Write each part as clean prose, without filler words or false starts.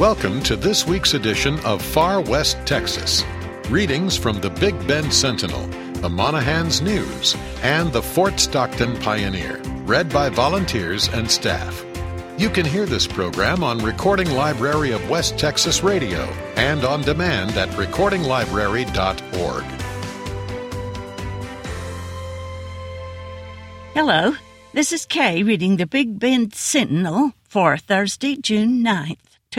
Welcome to this week's edition of Far West Texas. Readings from the Big Bend Sentinel, the Monahans News, and the Fort Stockton Pioneer, read by volunteers and staff. You can hear this program on Recording Library of West Texas Radio and on demand at recordinglibrary.org. Hello, this is Kay reading the Big Bend Sentinel for Thursday, June 9th,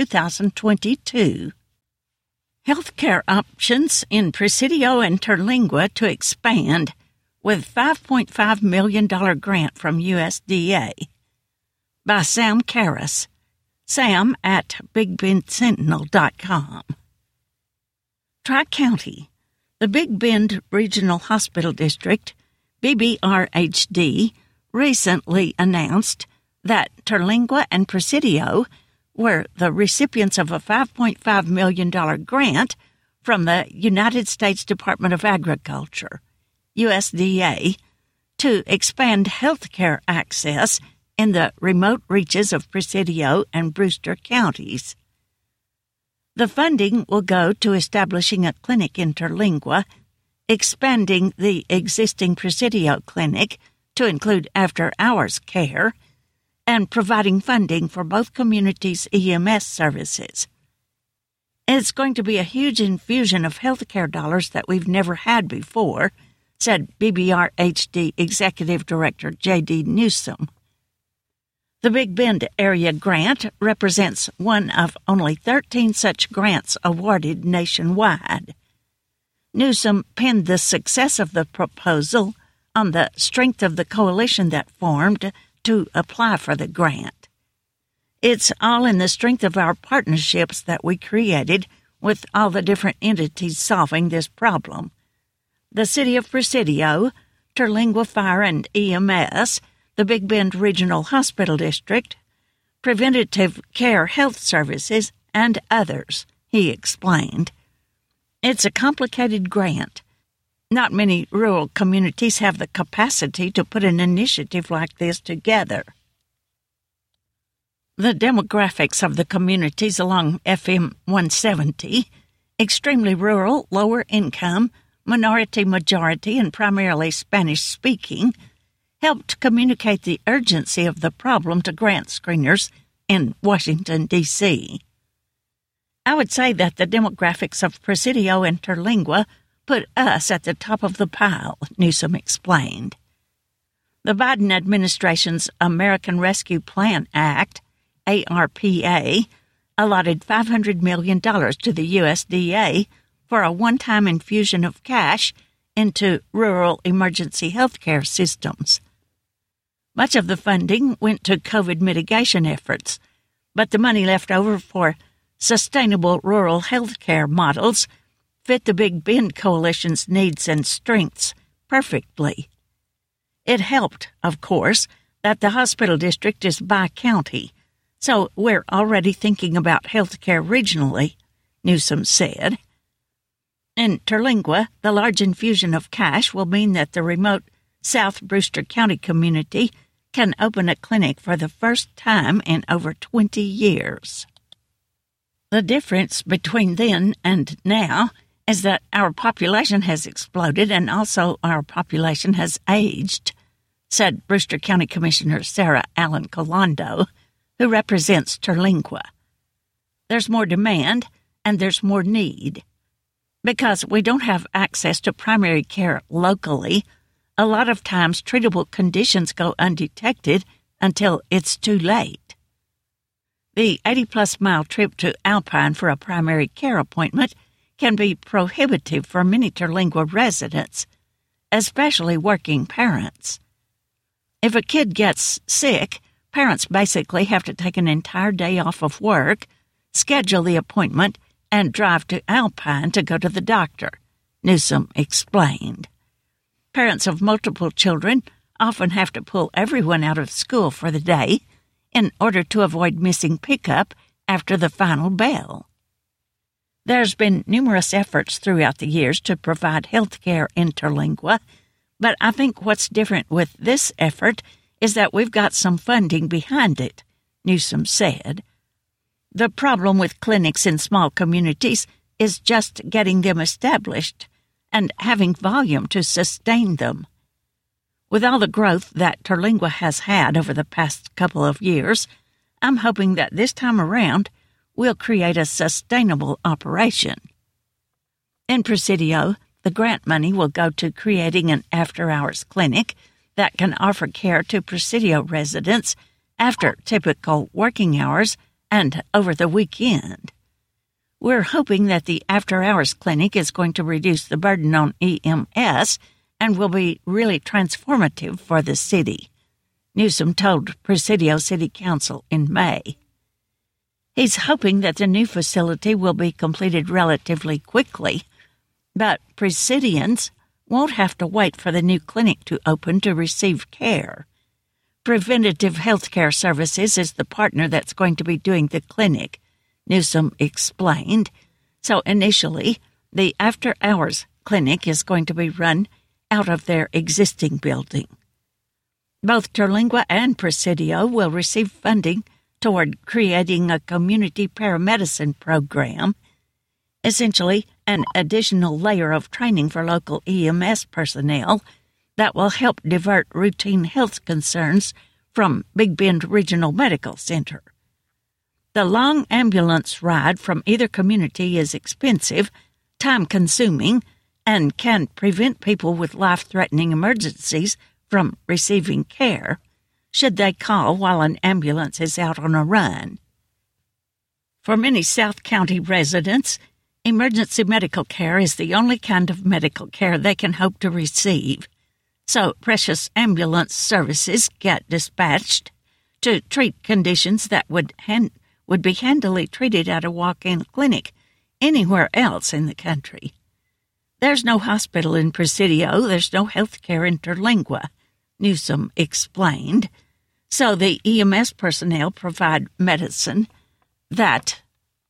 2022. Healthcare options in Presidio and Terlingua to expand with $5.5 million grant from USDA. By Sam Karras. Sam at BigBendSentinel.com. Tri-County. The Big Bend Regional Hospital District, BBRHD, recently announced that Terlingua and Presidio were the recipients of a $5.5 million grant from the United States Department of Agriculture, USDA, to expand health care access in the remote reaches of Presidio and Brewster counties. The funding will go to establishing a clinic in Terlingua, expanding the existing Presidio clinic to include after-hours care, and providing funding for both communities' EMS services. It's going to be a huge infusion of healthcare dollars that we've never had before, said BBRHD Executive Director J.D. Newsom. The Big Bend area grant represents one of only 13 such grants awarded nationwide. Newsom pinned the success of the proposal on the strength of the coalition that formed to apply for the grant. It's all in the strength of our partnerships that we created with all the different entities solving this problem. The City of Presidio, Terlingua Fire and EMS, the Big Bend Regional Hospital District, Preventative Care Health Services, and others, he explained. It's a complicated grant. Not many rural communities have the capacity to put an initiative like this together. The demographics of the communities along FM 170, extremely rural, lower income, minority-majority, and primarily Spanish-speaking, helped communicate the urgency of the problem to grant screeners in Washington, D.C. I would say that the demographics of Presidio and Terlingua put us at the top of the pile, Newsom explained. The Biden administration's American Rescue Plan Act, ARPA, allotted $500 million to the USDA for a one-time infusion of cash into rural emergency health care systems. Much of the funding went to COVID mitigation efforts, but the money left over for sustainable rural health care models fit the Big Bend Coalition's needs and strengths perfectly. It helped, of course, that the hospital district is bi-county, so we're already thinking about health care regionally, Newsom said. In Terlingua, the large infusion of cash will mean that the remote South Brewster County community can open a clinic for the first time in over 20 years. The difference between then and now is that our population has exploded and also our population has aged, said Brewster County Commissioner Sarah Allen Colondo, who represents Terlingua. There's more demand and there's more need. Because we don't have access to primary care locally, a lot of times treatable conditions go undetected until it's too late. The 80-plus mile trip to Alpine for a primary care appointment can be prohibitive for many Terlingua residents, especially working parents. If a kid gets sick, parents basically have to take an entire day off of work, schedule the appointment, and drive to Alpine to go to the doctor, Newsom explained. Parents of multiple children often have to pull everyone out of school for the day in order to avoid missing pickup after the final bell. There's been numerous efforts throughout the years to provide health care in Terlingua, but I think what's different with this effort is that we've got some funding behind it, Newsom said. The problem with clinics in small communities is just getting them established and having volume to sustain them. With all the growth that Terlingua has had over the past couple of years, I'm hoping that this time around we'll create a sustainable operation. In Presidio, the grant money will go to creating an after-hours clinic that can offer care to Presidio residents after typical working hours and over the weekend. We're hoping that the after-hours clinic is going to reduce the burden on EMS and will be really transformative for the city, Newsom told Presidio City Council in May. He's hoping that the new facility will be completed relatively quickly, but Presidians won't have to wait for the new clinic to open to receive care. Preventative Health Care Services is the partner that's going to be doing the clinic, Newsom explained. So initially, the after-hours clinic is going to be run out of their existing building. Both Terlingua and Presidio will receive funding toward creating a community paramedicine program, essentially an additional layer of training for local EMS personnel that will help divert routine health concerns from Big Bend Regional Medical Center. The long ambulance ride from either community is expensive, time-consuming, and can prevent people with life-threatening emergencies from receiving care should they call while an ambulance is out on a run. For many South County residents, emergency medical care is the only kind of medical care they can hope to receive, so precious ambulance services get dispatched to treat conditions that would be handily treated at a walk-in clinic anywhere else in the country. There's no hospital in Presidio, there's no health care in Terlingua, Newsom explained, so the EMS personnel provide medicine that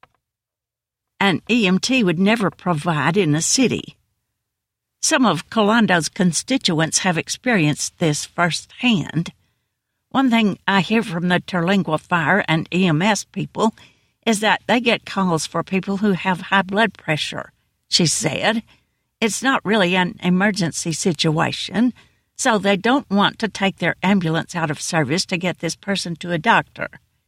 an EMT would never provide in a city. Some of Colando's constituents have experienced this firsthand. One thing I hear from the Terlingua Fire and EMS people is that they get calls for people who have high blood pressure, she said. It's not really an emergency situation, so they don't want to take their ambulance out of service to get this person to a doctor.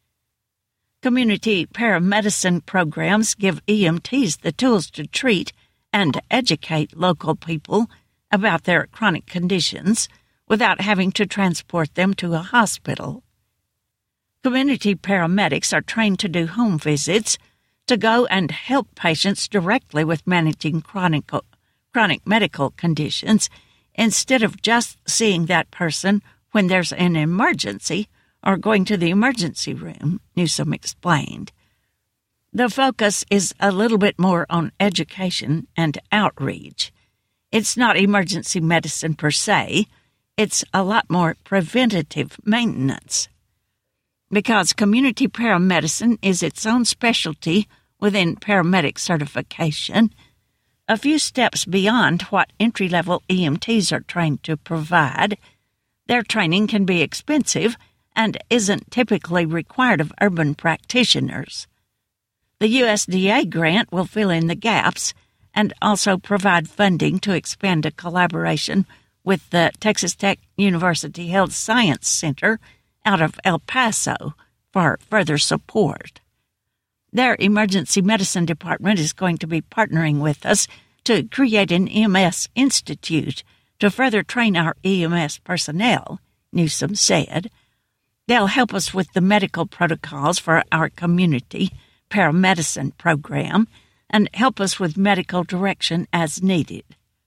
Community paramedicine programs give EMTs the tools to treat and educate local people about their chronic conditions without having to transport them to a hospital. Community paramedics are trained to do home visits, to go and help patients directly with managing chronic medical conditions instead of just seeing that person when there's an emergency or going to the emergency room, Newsom explained. The focus is a little bit more on education and outreach. It's not emergency medicine per se, it's a lot more preventative maintenance. Because community paramedicine is its own specialty within paramedic certification, a few steps beyond what entry-level EMTs are trained to provide, their training can be expensive and isn't typically required of urban practitioners. The USDA grant will fill in the gaps and also provide funding to expand a collaboration with the Texas Tech University Health Science Center out of El Paso for further support. Their emergency medicine department is going to be partnering with us to create an EMS institute to further train our EMS personnel, Newsom said. They'll help us with the medical protocols for our community paramedicine program and help us with medical direction as needed.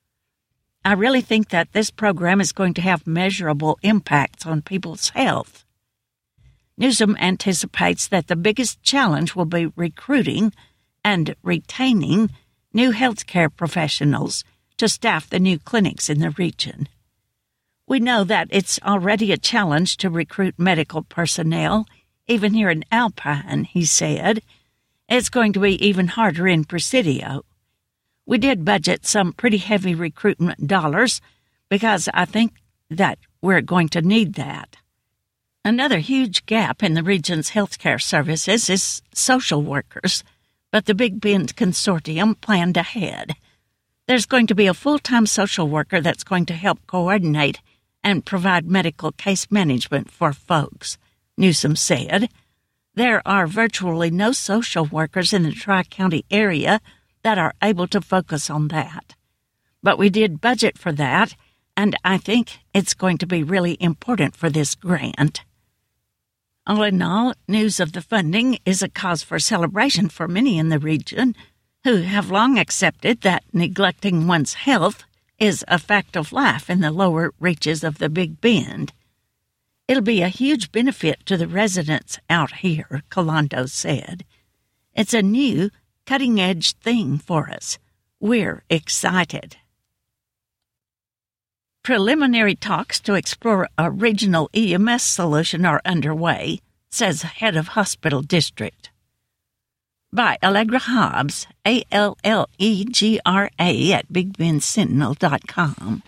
I really think that this program is going to have measurable impacts on people's health. Newsom anticipates that the biggest challenge will be recruiting and retaining new healthcare professionals to staff the new clinics in the region. We know that it's already a challenge to recruit medical personnel, even here in Alpine, he said. It's going to be even harder in Presidio. We did budget some pretty heavy recruitment dollars because I think that we're going to need that. Another huge gap in the region's healthcare services is social workers, but the Big Bend Consortium planned ahead. There's going to be a full-time social worker that's going to help coordinate and provide medical case management for folks, Newsom said. There are virtually no social workers in the Tri-County area that are able to focus on that. But we did budget for that, and I think it's going to be really important for this grant. All in all, news of the funding is a cause for celebration for many in the region who have long accepted that neglecting one's health is a fact of life in the lower reaches of the Big Bend. It'll be a huge benefit to the residents out here, Colondo said. It's a new, cutting-edge thing for us. We're excited. Preliminary talks to explore a regional EMS solution are underway, says head of hospital district. By Allegra Hobbs, Allegra, at BigBendSentinel.com.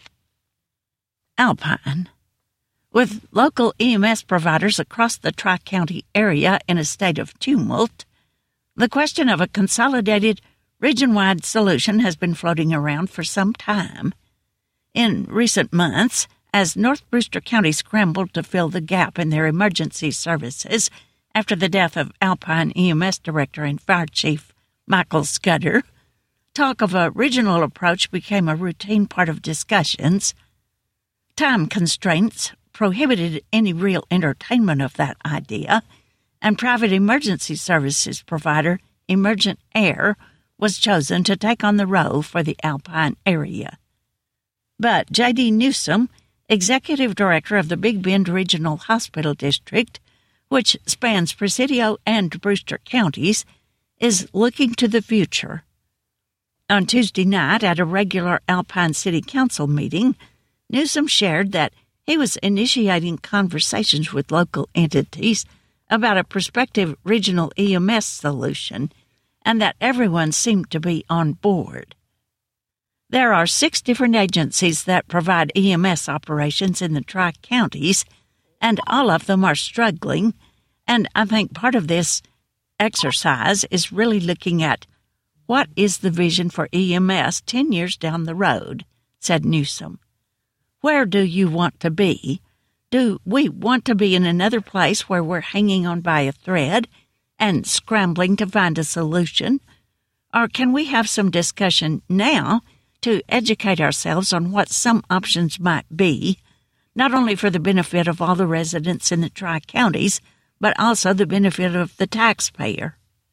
Alpine. With local EMS providers across the Tri-County area in a state of tumult, the question of a consolidated, region-wide solution has been floating around for some time. In recent months, as North Brewster County scrambled to fill the gap in their emergency services after the death of Alpine EMS Director and Fire Chief Michael Scudder, talk of a regional approach became a routine part of discussions. Time constraints prohibited any real entertainment of that idea, and private emergency services provider Emergent Air was chosen to take on the role for the Alpine area. But J.D. Newsom, Executive Director of the Big Bend Regional Hospital District, which spans Presidio and Brewster counties, is looking to the future. On Tuesday night at a regular Alpine City Council meeting, Newsom shared that he was initiating conversations with local entities about a prospective regional EMS solution, and that everyone seemed to be on board. There are 6 different agencies that provide EMS operations in the Tri-Counties, and all of them are struggling, and I think part of this exercise is really looking at what is the vision for EMS 10 years down the road, said Newsom. Where do you want to be? Do we want to be in another place where we're hanging on by a thread and scrambling to find a solution? Or can we have some discussion now to educate ourselves on what some options might be, not only for the benefit of all the residents in the Tri-Counties, but also the benefit of the taxpayer?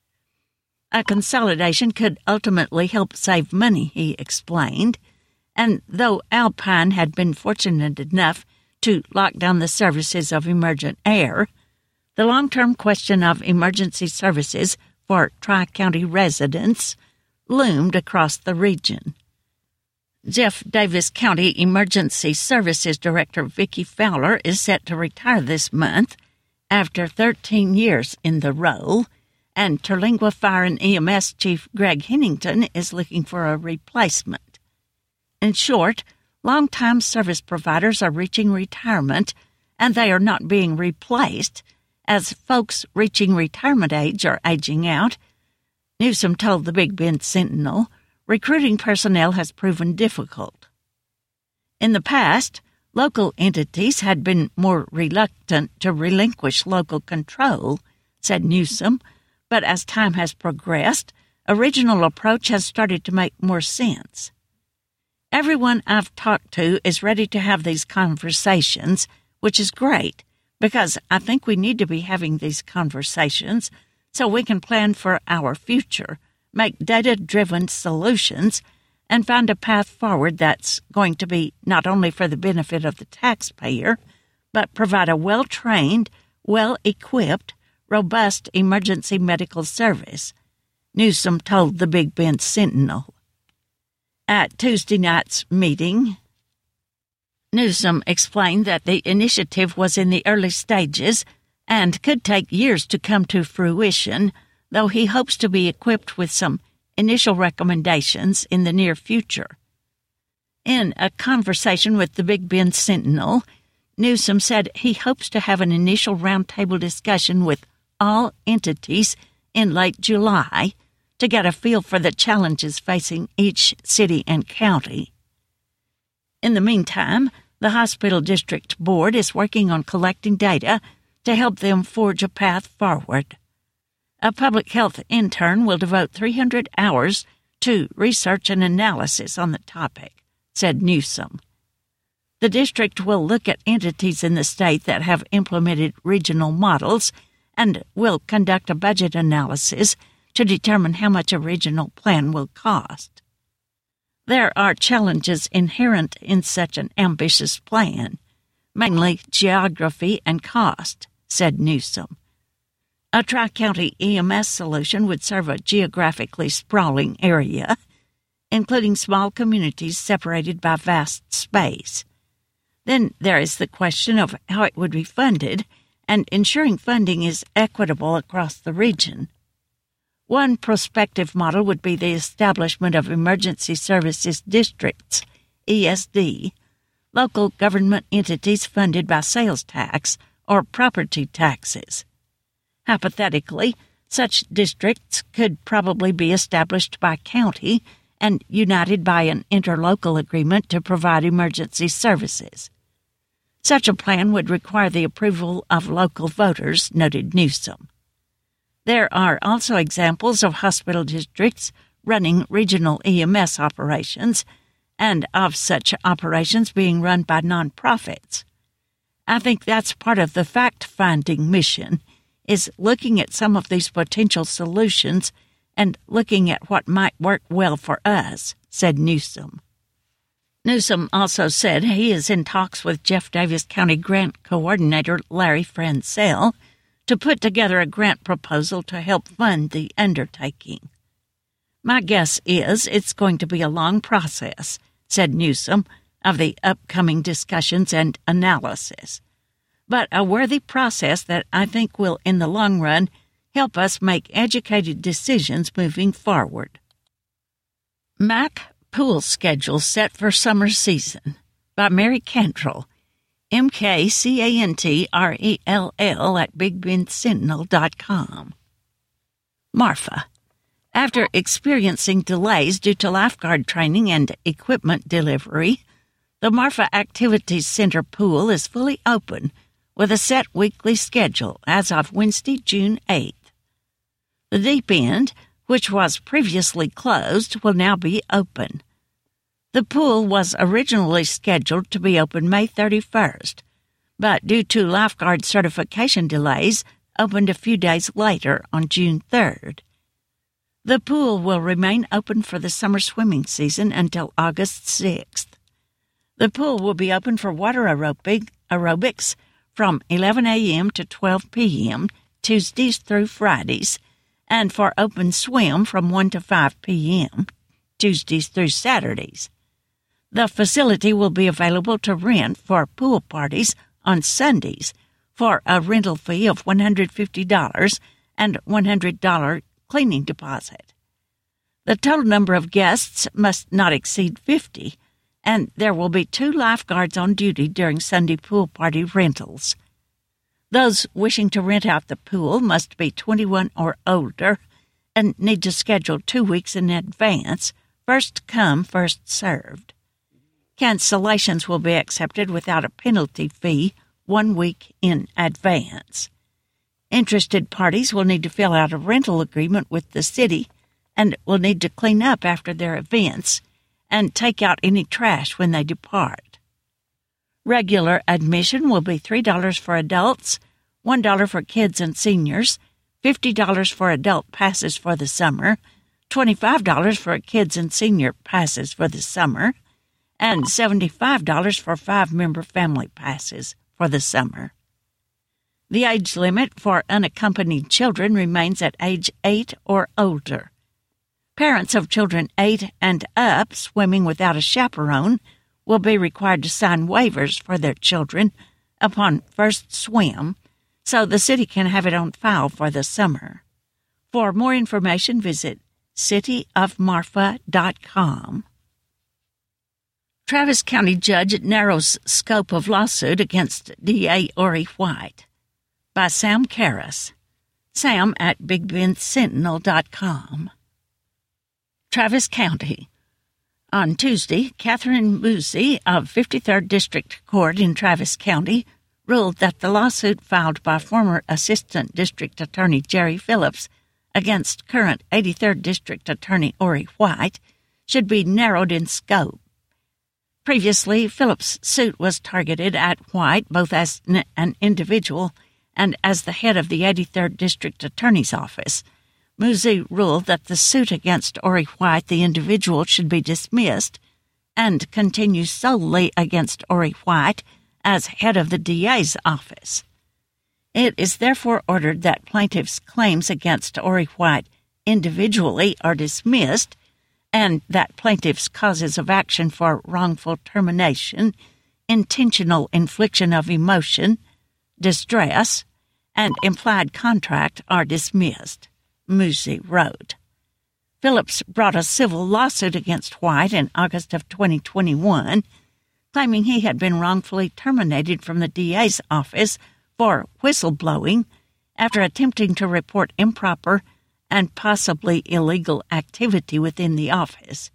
A consolidation could ultimately help save money, he explained, and though Alpine had been fortunate enough to lock down the services of Emergent Air, the long-term question of emergency services for Tri-County residents loomed across the region. Jeff Davis County Emergency Services Director Vicki Fowler is set to retire this month after 13 years in the role, and Terlingua Fire and EMS Chief Greg Hennington is looking for a replacement. In short, long-time service providers are reaching retirement, and they are not being replaced, as folks reaching retirement age are aging out. Newsom told the Big Bend Sentinel, recruiting personnel has proven difficult. In the past, local entities had been more reluctant to relinquish local control, said Newsom, but as time has progressed, a regional approach has started to make more sense. Everyone I've talked to is ready to have these conversations, which is great, because I think we need to be having these conversations so we can plan for our future, make data-driven solutions, and find a path forward that's going to be not only for the benefit of the taxpayer, but provide a well-trained, well-equipped, robust emergency medical service, Newsom told the Big Bend Sentinel. At Tuesday night's meeting, Newsom explained that the initiative was in the early stages and could take years to come to fruition, though he hopes to be equipped with some initial recommendations in the near future. In a conversation with the Big Bend Sentinel, Newsom said he hopes to have an initial roundtable discussion with all entities in late July to get a feel for the challenges facing each city and county. In the meantime, the Hospital District Board is working on collecting data to help them forge a path forward. A public health intern will devote 300 hours to research and analysis on the topic, said Newsom. The district will look at entities in the state that have implemented regional models and will conduct a budget analysis to determine how much a regional plan will cost. There are challenges inherent in such an ambitious plan, mainly geography and cost, said Newsom. A tri-county EMS solution would serve a geographically sprawling area, including small communities separated by vast space. Then there is the question of how it would be funded and ensuring funding is equitable across the region. One prospective model would be the establishment of emergency services districts, ESD, local government entities funded by sales tax or property taxes. Hypothetically, such districts could probably be established by county and united by an interlocal agreement to provide emergency services. Such a plan would require the approval of local voters, noted Newsom. There are also examples of hospital districts running regional EMS operations and of such operations being run by nonprofits. I think that's part of the fact-finding mission, is looking at some of these potential solutions and looking at what might work well for us, said Newsom. Newsom also said he is in talks with Jeff Davis County Grant Coordinator Larry Francel to put together a grant proposal to help fund the undertaking. My guess is it's going to be a long process, said Newsom, of the upcoming discussions and analysis, but a worthy process that I think will, in the long run, help us make educated decisions moving forward. MAC Pool Schedule Set for Summer Season by Mary Cantrell, MKCANTRELL at BigBendSentinel.com. Marfa. After experiencing delays due to lifeguard training and equipment delivery, the Marfa Activities Center pool is fully open with a set weekly schedule as of Wednesday, June 8th. The deep end, which was previously closed, will now be open. The pool was originally scheduled to be open May 31st, but due to lifeguard certification delays, opened a few days later on June 3rd. The pool will remain open for the summer swimming season until August 6th. The pool will be open for water aerobics from 11 a.m. to 12 p.m., Tuesdays through Fridays, and for open swim from 1 to 5 p.m., Tuesdays through Saturdays. The facility will be available to rent for pool parties on Sundays for a rental fee of $150 and $100 cleaning deposit. The total number of guests must not exceed 50, and there will be 2 lifeguards on duty during Sunday pool party rentals. Those wishing to rent out the pool must be 21 or older and need to schedule 2 weeks in advance, first come, first served. Cancellations will be accepted without a penalty fee 1 week in advance. Interested parties will need to fill out a rental agreement with the city and will need to clean up after their events and take out any trash when they depart. Regular admission will be $3 for adults, $1 for kids and seniors, $50 for adult passes for the summer, $25 for kids and senior passes for the summer, and $75 for 5-member family passes for the summer. The age limit for unaccompanied children remains at age 8 or older. Parents of children 8 and up swimming without a chaperone will be required to sign waivers for their children upon first swim, so the city can have it on file for the summer. For more information, visit cityofmarfa.com. Travis County judge narrows scope of lawsuit against DA Ori White. By Sam Karras. Sam at BigBendSentinel.com. Travis County. On Tuesday, Catherine Musi of 53rd District Court in Travis County ruled that the lawsuit filed by former Assistant District Attorney Jerry Phillips against current 83rd District Attorney Ori White should be narrowed in scope. Previously, Phillips' suit was targeted at White both as an individual and as the head of the 83rd District Attorney's Office. Musi ruled that the suit against Ori White, the individual, should be dismissed and continue solely against Ori White as head of the DA's office. It is therefore ordered that plaintiffs' claims against Ori White individually are dismissed and that plaintiffs' causes of action for wrongful termination, intentional infliction of emotion, distress, and implied contract are dismissed, Musi wrote. Phillips brought a civil lawsuit against White in August of 2021, claiming he had been wrongfully terminated from the DA's office for whistleblowing after attempting to report improper and possibly illegal activity within the office.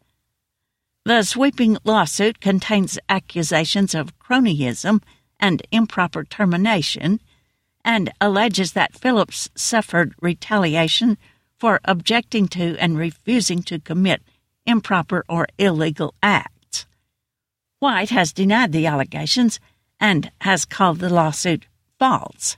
The sweeping lawsuit contains accusations of cronyism and improper termination and alleges that Phillips suffered retaliation for objecting to and refusing to commit improper or illegal acts. White has denied the allegations and has called the lawsuit false.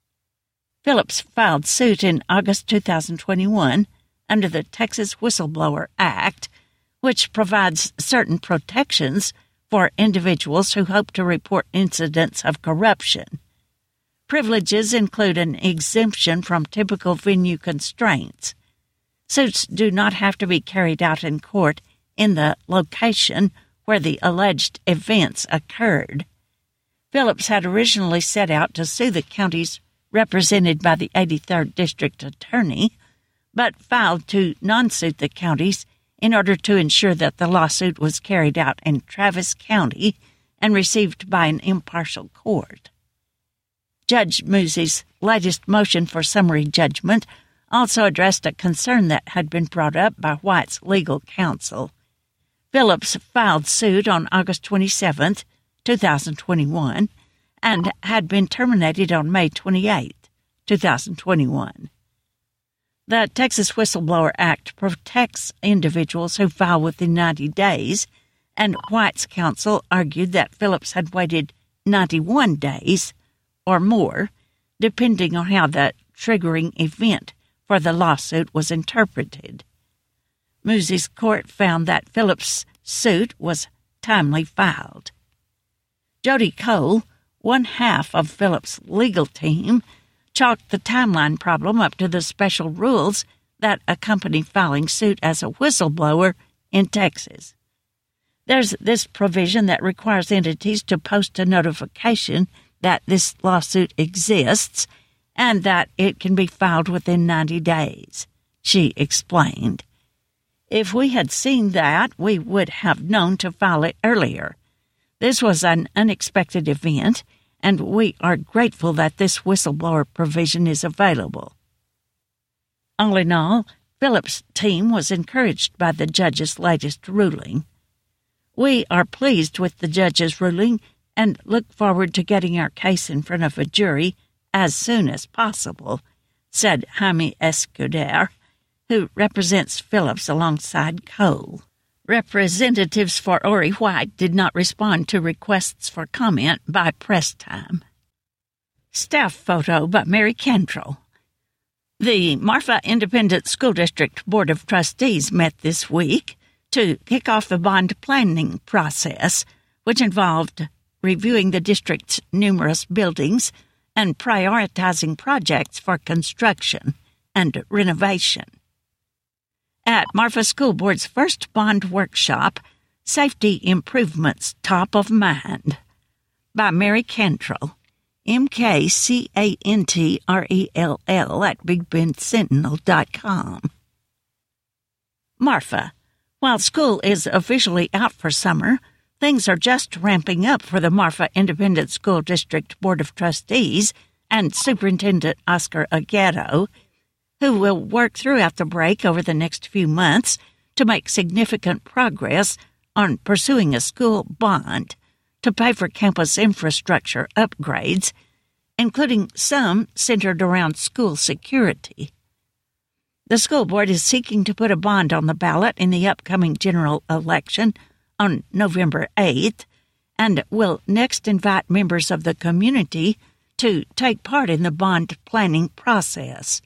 Phillips filed suit in August 2021 under the Texas Whistleblower Act, which provides certain protections for individuals who hope to report incidents of corruption. Privileges include an exemption from typical venue constraints. Suits do not have to be carried out in court in the location where the alleged events occurred. Phillips had originally set out to sue the counties represented by the 83rd District Attorney, but filed to non-suit the counties in order to ensure that the lawsuit was carried out in Travis County and received by an impartial court. Judge Musi's latest motion for summary judgment also addressed a concern that had been brought up by White's legal counsel. Phillips filed suit on August 27, 2021, and had been terminated on May 28, 2021. The Texas Whistleblower Act protects individuals who file within 90 days, and White's counsel argued that Phillips had waited 91 days or more, depending on how the triggering event for the lawsuit was interpreted. Musi's court found that Phillips' suit was timely filed. Jody Cole, one half of Phillips' legal team, chalked the timeline problem up to the special rules that accompany filing suit as a whistleblower in Texas. There's this provision that requires entities to post a notification that this lawsuit exists and that it can be filed within 90 days, she explained. If we had seen that, we would have known to file it earlier. This was an unexpected event, and we are grateful that this whistleblower provision is available. All in all, Phillips' team was encouraged by the judge's latest ruling. We are pleased with the judge's ruling and look forward to getting our case in front of a jury as soon as possible, said Jaime Escudero, who represents Phillips alongside Cole. Representatives for Ori White did not respond to requests for comment by press time. Staff photo by Mary Cantrell. The Marfa Independent School District Board of Trustees met this week to kick off the bond planning process, which involved reviewing the district's numerous buildings and prioritizing projects for construction and renovation. At Marfa School Board's first bond workshop, Safety Improvements Top of Mind, by Mary Cantrell, MKCANTRELL at BigBendSentinel.com. Marfa. While school is officially out for summer, Things are just ramping up for the Marfa Independent School District Board of Trustees and Superintendent Oscar Aguero, who will work throughout the break over the next few months to make significant progress on pursuing a school bond to pay for campus infrastructure upgrades, including some centered around school security. The school board is seeking to put a bond on the ballot in the upcoming general election on November 8th and will next invite members of the community to take part in the bond planning process.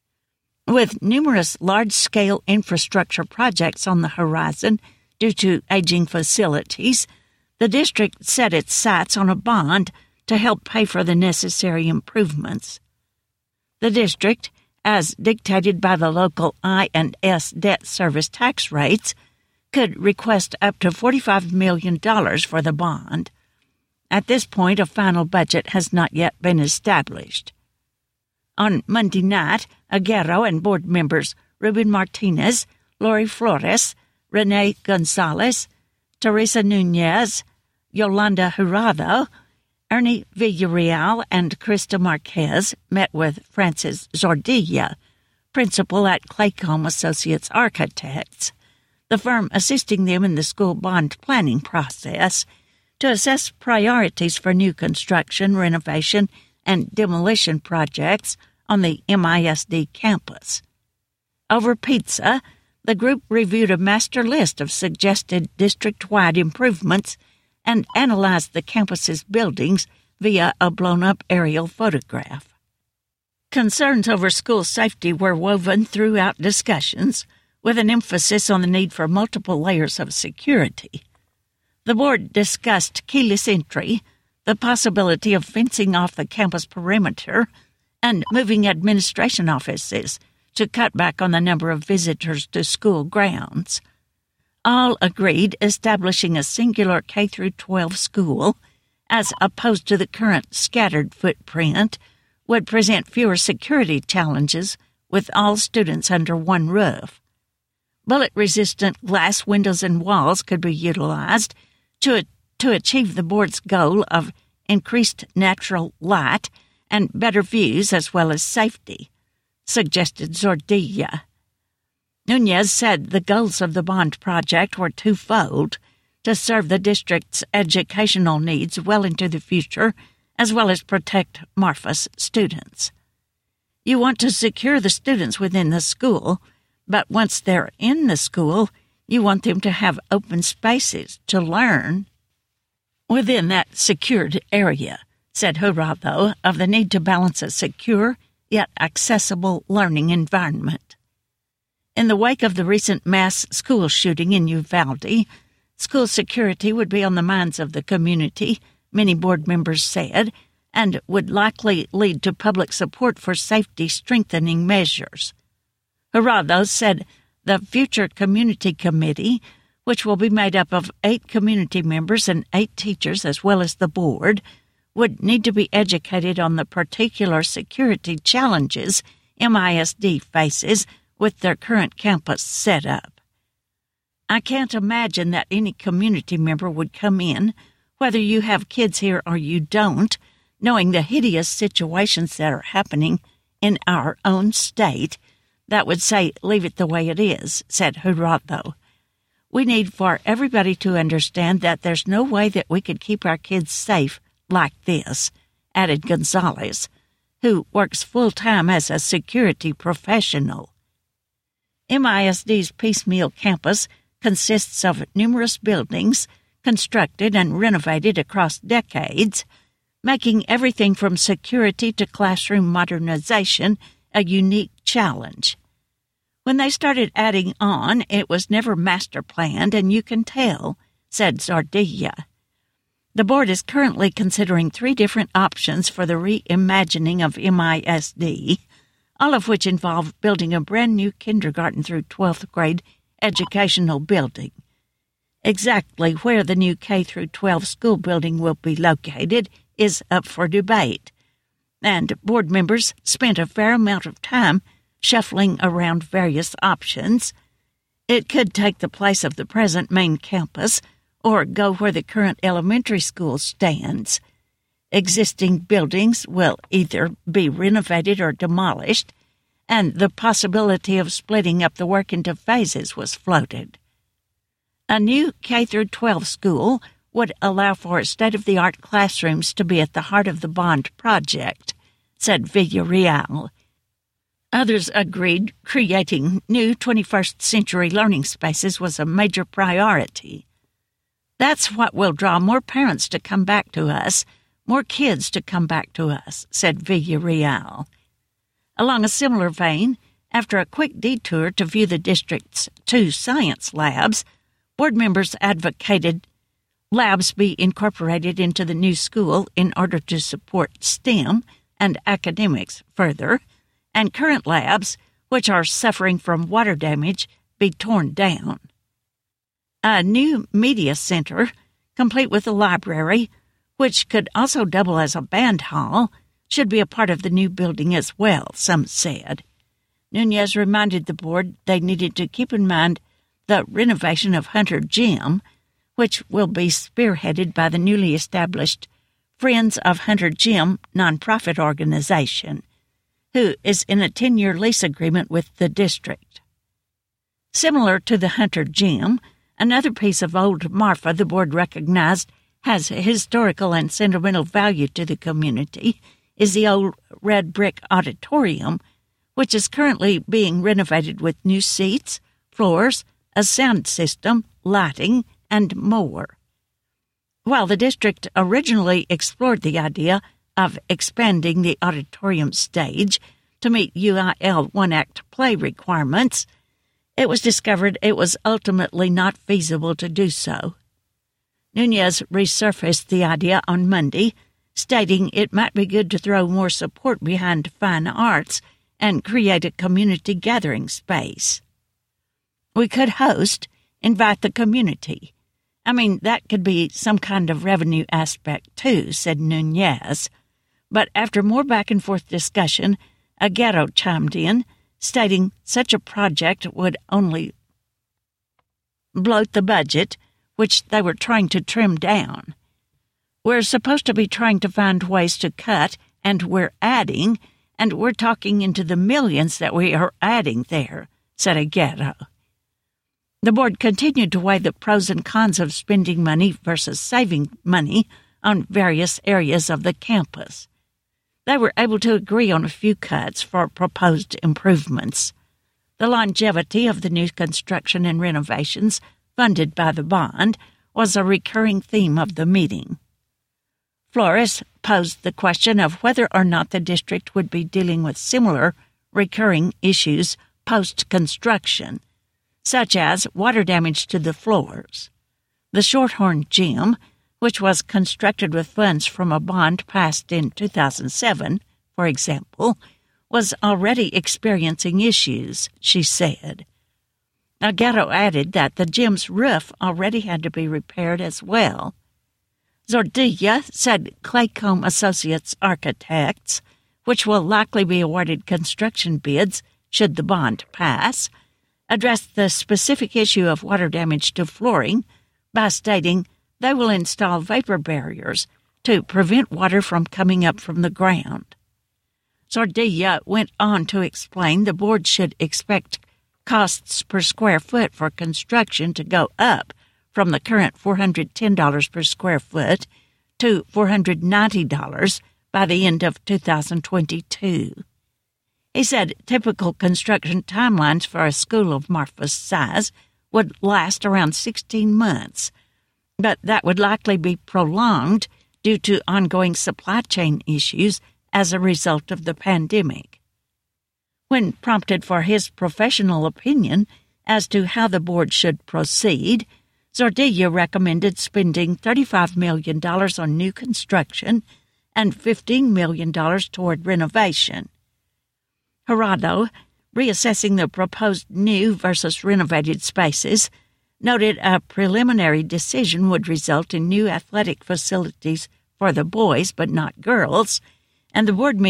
With numerous large-scale infrastructure projects on the horizon due to aging facilities, the district set its sights on a bond to help pay for the necessary improvements. The district, as dictated by the local I&S debt service tax rates, could request up to $45 million for the bond. At this point, a final budget has not yet been established. On Monday night, Aguero and board members Ruben Martinez, Lori Flores, Renee Gonzalez, Teresa Nunez, Yolanda Jurado, Ernie Villarreal, and Krista Marquez met with Francis Zordilla, principal at Claycomb Associates Architects, the firm assisting them in the school bond planning process, to assess priorities for new construction, renovation, and demolition projects on the MISD campus. Over pizza, the group reviewed a master list of suggested district-wide improvements and analyzed the campus's buildings via a blown-up aerial photograph. Concerns over school safety were woven throughout discussions, with an emphasis on the need for multiple layers of security. The board discussed keyless entry, the possibility of fencing off the campus perimeter, and moving administration offices to cut back on the number of visitors to school grounds. All agreed establishing a singular K-12 school, as opposed to the current scattered footprint, would present fewer security challenges with all students under one roof. Bullet-resistant glass windows and walls could be utilized to achieve the board's goal of increased natural light and better views as well as safety, suggested Zordilla. Nunez said the goals of the bond project were twofold: to serve the district's educational needs well into the future, as well as protect Marfa's students. You want to secure the students within the school, but once they're in the school, you want them to have open spaces to learn within that secured area, said Jurado, of the need to balance a secure yet accessible learning environment. In the wake of the recent mass school shooting in Uvalde, school security would be on the minds of the community, many board members said, and would likely lead to public support for safety-strengthening measures. Jurado said the future community committee, which will be made up of 8 community members and 8 teachers as well as the board, would need to be educated on the particular security challenges MISD faces with their current campus setup. I can't imagine that any community member would come in, whether you have kids here or you don't, knowing the hideous situations that are happening in our own state, that would say, leave it the way it is, said Jurado. We need for everybody to understand that there's no way that we could keep our kids safe like this, added Gonzalez, who works full-time as a security professional. MISD's piecemeal campus consists of numerous buildings constructed and renovated across decades, making everything from security to classroom modernization a unique challenge. When they started adding on, it was never master-planned, and you can tell, said Zordilla. The board is currently considering 3 different options for the reimagining of MISD, all of which involve building a brand-new kindergarten through 12th grade educational building. Exactly where the new K-12 school building will be located is up for debate, and board members spent a fair amount of time shuffling around various options. It could take the place of the present main campus, or go where the current elementary school stands. Existing buildings will either be renovated or demolished, and the possibility of splitting up the work into phases was floated. A new K-12 school would allow for state-of-the-art classrooms to be at the heart of the bond project, said Villarreal. Others agreed creating new 21st century learning spaces was a major priority. That's what will draw more parents to come back to us, more kids to come back to us, said Villarreal. Along a similar vein, after a quick detour to view the district's 2 science labs, board members advocated labs be incorporated into the new school in order to support STEM and academics further, and current labs, which are suffering from water damage, be torn down. A new media center, complete with a library, which could also double as a band hall, should be a part of the new building as well, some said. Nunez reminded the board they needed to keep in mind the renovation of Hunter Gym, which will be spearheaded by the newly established Friends of Hunter Gym nonprofit organization, who is in a 10-year lease agreement with the district. Similar to the Hunter Gym, another piece of old Marfa the board recognized has historical and sentimental value to the community is the old red brick auditorium, which is currently being renovated with new seats, floors, a sound system, lighting, and more. While the district originally explored the idea of expanding the auditorium stage to meet UIL one-act play requirements, it was discovered it was ultimately not feasible to do so. Nunez resurfaced the idea on Monday, stating it might be good to throw more support behind fine arts and create a community gathering space. We could invite the community. That could be some kind of revenue aspect too, said Nunez. But after more back-and-forth discussion, Aguero chimed in, stating such a project would only bloat the budget, which they were trying to trim down. We're supposed to be trying to find ways to cut, and we're adding, and we're talking into the millions that we are adding there, said Aguero. The board continued to weigh the pros and cons of spending money versus saving money on various areas of the campus. They were able to agree on a few cuts for proposed improvements. The longevity of the new construction and renovations funded by the bond was a recurring theme of the meeting. Flores posed the question of whether or not the district would be dealing with similar recurring issues post-construction, such as water damage to the floors. The Shorthorn Gym, which was constructed with funds from a bond passed in 2007, for example, was already experiencing issues, she said. Aguero added that the gym's roof already had to be repaired as well. Zordilla said Claycomb Associates Architects, which will likely be awarded construction bids should the bond pass, addressed the specific issue of water damage to flooring by stating they will install vapor barriers to prevent water from coming up from the ground. Zordilla went on to explain the board should expect costs per square foot for construction to go up from the current $410 per square foot to $490 by the end of 2022. He said typical construction timelines for a school of Marfa's size would last around 16 months, but that would likely be prolonged due to ongoing supply chain issues as a result of the pandemic. When prompted for his professional opinion as to how the board should proceed, Zordilla recommended spending $35 million on new construction and $15 million toward renovation. Gerardo, reassessing the proposed new versus renovated spaces, noted a preliminary decision would result in new athletic facilities for the boys but not girls, and the board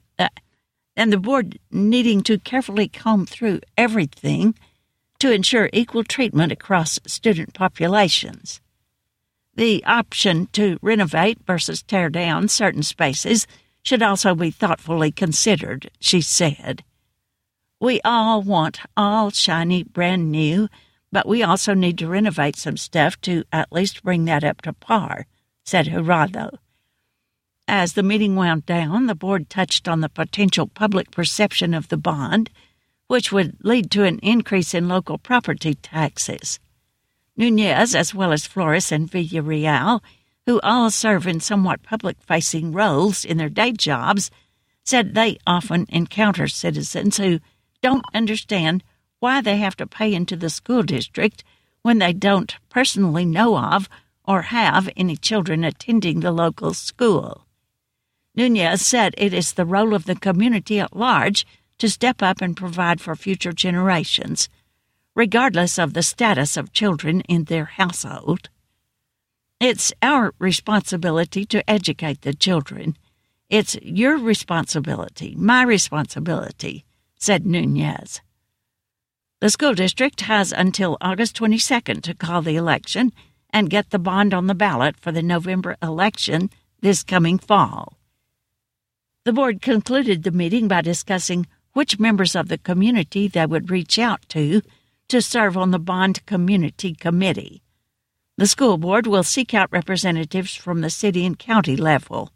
needing to carefully comb through everything to ensure equal treatment across student populations. The option to renovate versus tear down certain spaces should also be thoughtfully considered, she said. We all want all shiny, brand new, but we also need to renovate some stuff to at least bring that up to par, said Jurado. As the meeting wound down, the board touched on the potential public perception of the bond, which would lead to an increase in local property taxes. Nunez, as well as Flores and Villarreal, who all serve in somewhat public-facing roles in their day jobs, said they often encounter citizens who don't understand why they have to pay into the school district when they don't personally know of or have any children attending the local school. Nunez said it is the role of the community at large to step up and provide for future generations, regardless of the status of children in their household. It's our responsibility to educate the children. It's your responsibility, my responsibility, said Nunez. The school district has until August 22nd to call the election and get the bond on the ballot for the November election this coming fall. The board concluded the meeting by discussing which members of the community they would reach out to serve on the Bond Community Committee. The school board will seek out representatives from the city and county level.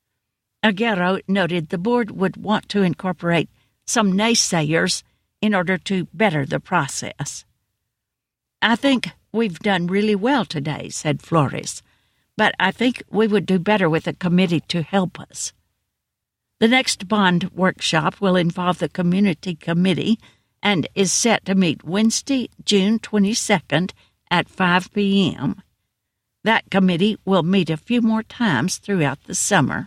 Aguero noted the board would want to incorporate some naysayers in order to better the process. I think we've done really well today, said Flores, but I think we would do better with a committee to help us. The next bond workshop will involve the community committee and is set to meet Wednesday, June 22nd at 5 p.m. That committee will meet a few more times throughout the summer.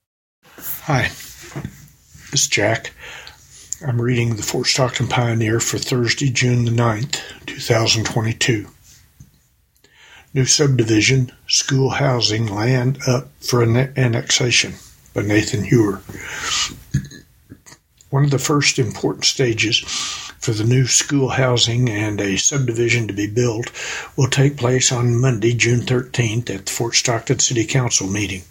Hi, this is Jack. I'm reading the Fort Stockton Pioneer for Thursday, June the 9th, 2022. New subdivision, school housing, land up for annexation by Nathan Hewer. One of the first important stages for the new school housing and a subdivision to be built will take place on Monday, June 13th at the Fort Stockton City Council meeting.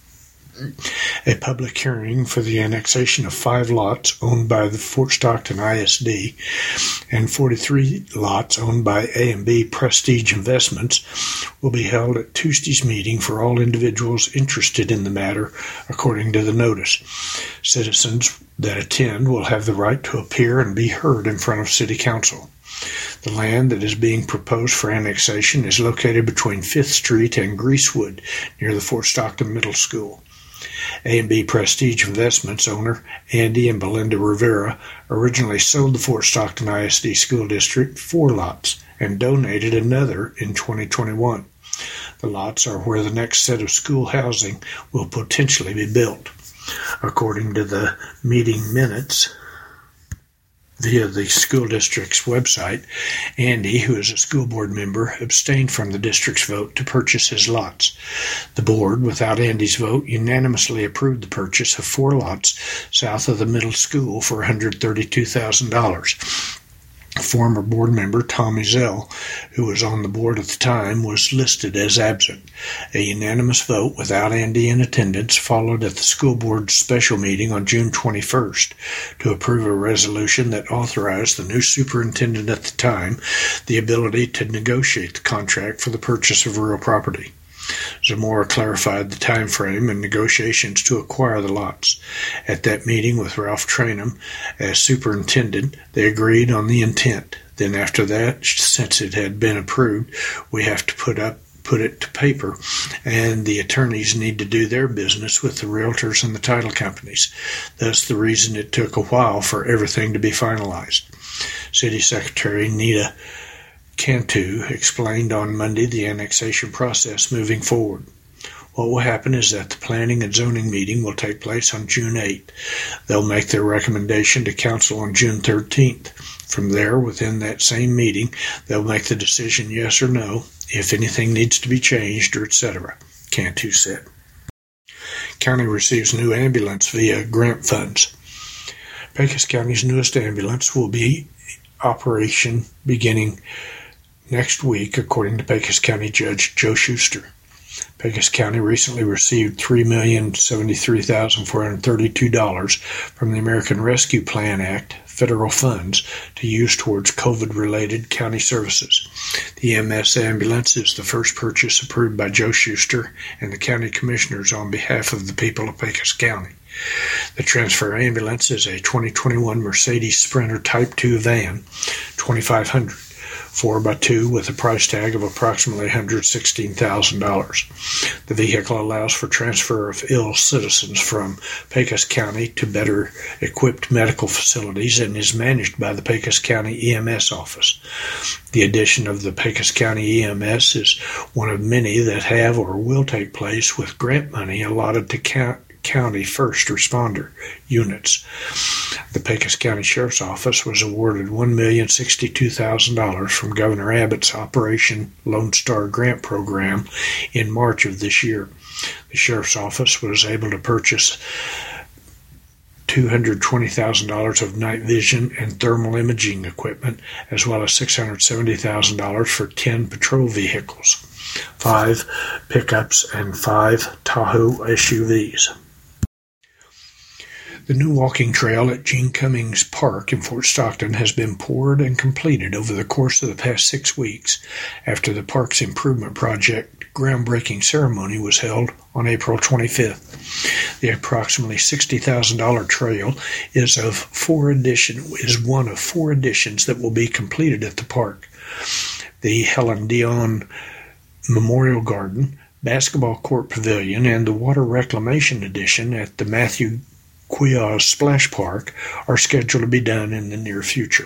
A public hearing for the annexation of 5 lots owned by the Fort Stockton ISD and 43 lots owned by A&B Prestige Investments will be held at Tuesday's meeting for all individuals interested in the matter, according to the notice. Citizens that attend will have the right to appear and be heard in front of City Council. The land that is being proposed for annexation is located between 5th Street and Greasewood, near the Fort Stockton Middle School. A&B Prestige Investments owner Andy and Belinda Rivera originally sold the Fort Stockton ISD School District 4 lots and donated another in 2021. The lots are where the next set of school housing will potentially be built. According to the meeting minutes via the school district's website, Andy, who is a school board member, abstained from the district's vote to purchase his lots. The board, without Andy's vote, unanimously approved the purchase of 4 lots south of the middle school for $132,000. Former board member Tommy Zell, who was on the board at the time, was listed as absent. A unanimous vote without Andy in attendance followed at the school board's special meeting on June 21st to approve a resolution that authorized the new superintendent at the time the ability to negotiate the contract for the purchase of real property. Zamora clarified the time frame and negotiations to acquire the lots. At that meeting with Ralph Trainum as superintendent, they agreed on the intent. Then after that, since it had been approved, we have to put it to paper, and the attorneys need to do their business with the realtors and the title companies. Thus the reason it took a while for everything to be finalized. City Secretary Nita Cantu explained on Monday the annexation process moving forward. What will happen is that the planning and zoning meeting will take place on June 8th. They'll make their recommendation to council on June 13th. From there, within that same meeting, they'll make the decision yes or no, if anything needs to be changed, or etc., Cantu said. County receives new ambulance via grant funds. Pecos County's newest ambulance will be operation beginning next week, according to Pecos County Judge Joe Schuster. Pecos County recently received $3,073,432 from the American Rescue Plan Act federal funds to use towards COVID-related county services. The EMS ambulance is the first purchase approved by Joe Schuster and the county commissioners on behalf of the people of Pecos County. The transfer ambulance is a 2021 Mercedes Sprinter Type 2 van, 2,500. 4x2 with a price tag of approximately $116,000. The vehicle allows for transfer of ill citizens from Pecos County to better equipped medical facilities and is managed by the Pecos County EMS office. The addition of the Pecos County EMS is one of many that have or will take place with grant money allotted to county first responder units. The Pecos County Sheriff's Office was awarded $1,062,000 from Governor Abbott's Operation Lone Star grant program in March of this year. The Sheriff's Office was able to purchase $220,000 of night vision and thermal imaging equipment, as well as $670,000 for 10 patrol vehicles, 5 pickups, and 5 Tahoe SUVs. The new walking trail at Gene Cummings Park in Fort Stockton has been poured and completed over the course of the past 6 weeks after the park's improvement project groundbreaking ceremony was held on April 25th. The approximately $60,000 trail is one of 4 additions that will be completed at the park. The Helen Dion Memorial Garden, basketball court pavilion, and the water reclamation addition at the Matthew Quiaz Splash Park are scheduled to be done in the near future.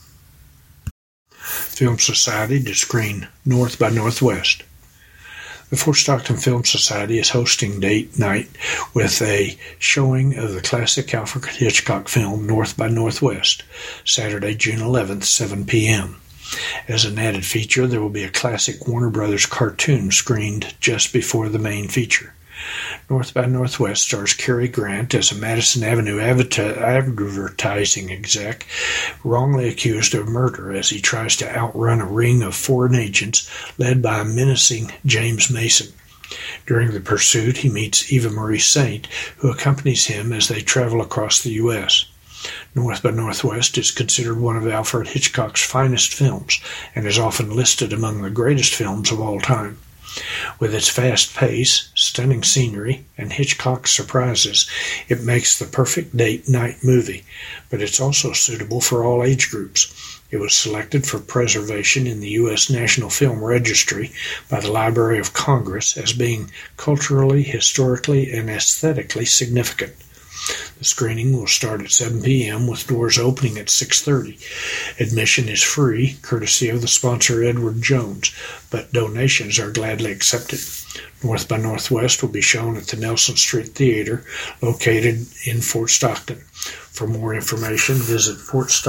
Film Society to screen North by Northwest. The Fort Stockton Film Society is hosting date night with a showing of the classic Alfred Hitchcock film North by Northwest, Saturday, June 11th, 7 p.m. As an added feature, there will be a classic Warner Brothers cartoon screened just before the main feature. North by Northwest stars Cary Grant as a Madison Avenue advertising exec wrongly accused of murder as he tries to outrun a ring of foreign agents led by a menacing James Mason. During the pursuit, he meets Eva Marie Saint, who accompanies him as they travel across the U.S. North by Northwest is considered one of Alfred Hitchcock's finest films and is often listed among the greatest films of all time. With its fast pace, stunning scenery, and Hitchcock's surprises, it makes the perfect date night movie, but it's also suitable for all age groups. It was selected for preservation in the U.S. National Film Registry by the Library of Congress as being culturally, historically, and aesthetically significant. The screening will start at 7 p.m. with doors opening at 6:30. Admission is free, courtesy of the sponsor Edward Jones, but donations are gladly accepted. North by Northwest will be shown at the Nelson Street Theater, located in Fort Stockton. For more information, visit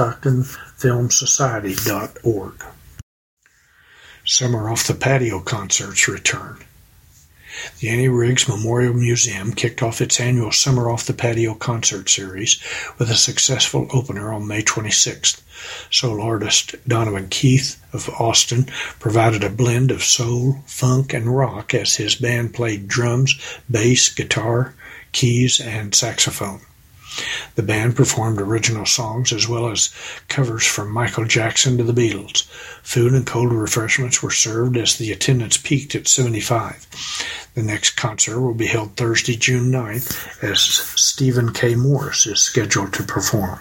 FortStocktonFilmSociety.org. Summer Off the Patio concerts return. The Annie Riggs Memorial Museum kicked off its annual Summer Off the Patio concert series with a successful opener on May 26th. Soul artist Donovan Keith of Austin provided a blend of soul, funk, and rock as his band played drums, bass, guitar, keys, and saxophone. The band performed original songs as well as covers from Michael Jackson to the Beatles. Food and cold refreshments were served as the attendance peaked at 75. The next concert will be held Thursday, June 9th, as Stephen K. Morris is scheduled to perform.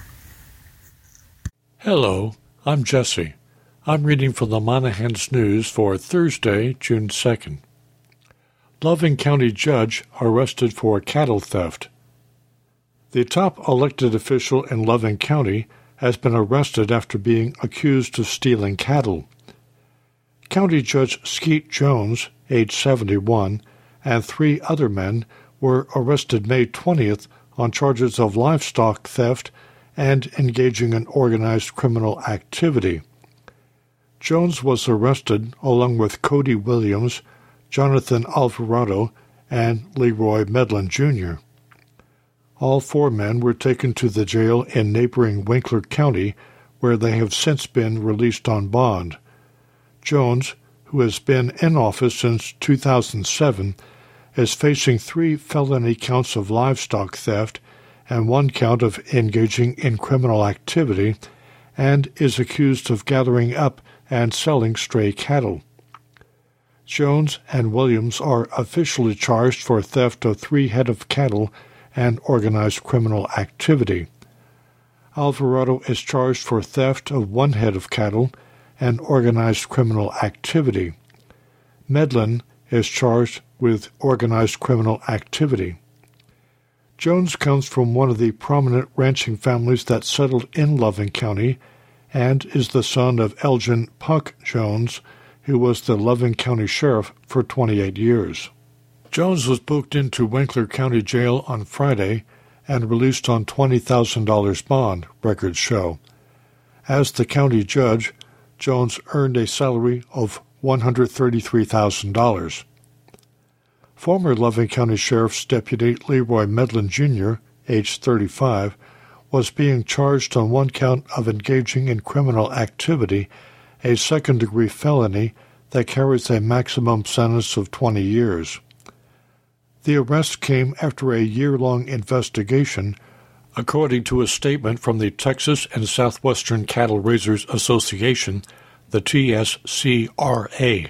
Hello, I'm Jesse. I'm reading from the Monahans News for Thursday, June 2nd. Loving County judge arrested for cattle theft. The top elected official in Loving County has been arrested after being accused of stealing cattle. County Judge Skeet Jones, age 71, and 3 other men were arrested May 20th on charges of livestock theft and engaging in organized criminal activity. Jones was arrested along with Cody Williams, Jonathan Alvarado, and Leroy Medlin, Jr. All 4 men were taken to the jail in neighboring Winkler County, where they have since been released on bond. Jones, who has been in office since 2007, is facing 3 felony counts of livestock theft and 1 count of engaging in criminal activity, and is accused of gathering up and selling stray cattle. Jones and Williams are officially charged for theft of 3 head of cattle and organized criminal activity. Alvarado is charged for theft of 1 head of cattle and organized criminal activity. Medlin is charged with organized criminal activity. Jones comes from one of the prominent ranching families that settled in Loving County and is the son of Elgin Puck Jones, who was the Loving County Sheriff for 28 years. Jones was booked into Winkler County Jail on Friday and released on $20,000 bond, records show. As the county judge, Jones earned a salary of $133,000. Former Loving County Sheriff's Deputy Leroy Medlin, Jr., age 35, was being charged on 1 count of engaging in criminal activity, a second-degree felony that carries a maximum sentence of 20 years. The arrest came after a year-long investigation, according to a statement from the Texas and Southwestern Cattle Raisers Association, the TSCRA.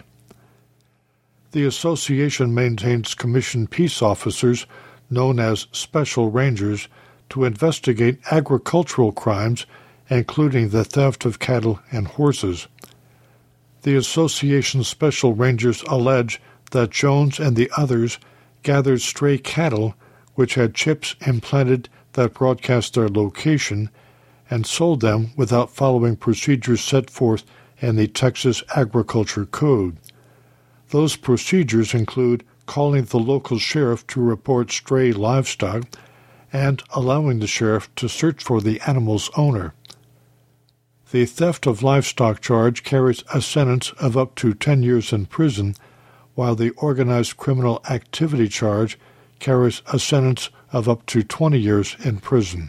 The association maintains commissioned peace officers, known as Special Rangers, to investigate agricultural crimes, including the theft of cattle and horses. The association's Special Rangers allege that Jones and the others gathered stray cattle, which had chips implanted that broadcast their location, and sold them without following procedures set forth in the Texas Agriculture Code. Those procedures include calling the local sheriff to report stray livestock and allowing the sheriff to search for the animal's owner. The theft of livestock charge carries a sentence of up to 10 years in prison, while the organized criminal activity charge carries a sentence of up to 20 years in prison.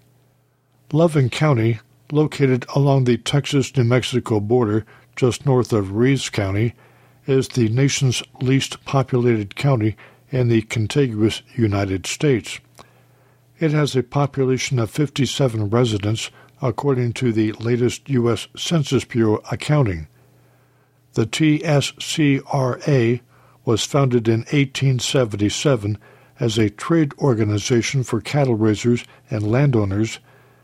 Loving County, located along the Texas-New Mexico border just north of Reeves County, is the nation's least populated county in the contiguous United States. It has a population of 57 residents, according to the latest U.S. Census Bureau accounting. The TSCRA was founded in 1877 as a trade organization for cattle raisers and landowners.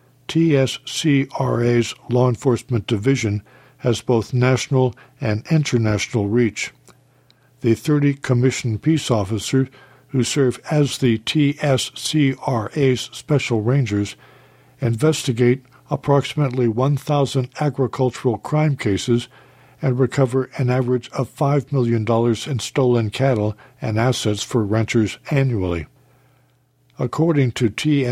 TSCRA's law enforcement division has both national and international reach. The 30 commissioned peace officers who serve as the TSCRA's Special Rangers investigate approximately 1,000 agricultural crime cases and recover an average of $5 million in stolen cattle and assets for ranchers annually. According to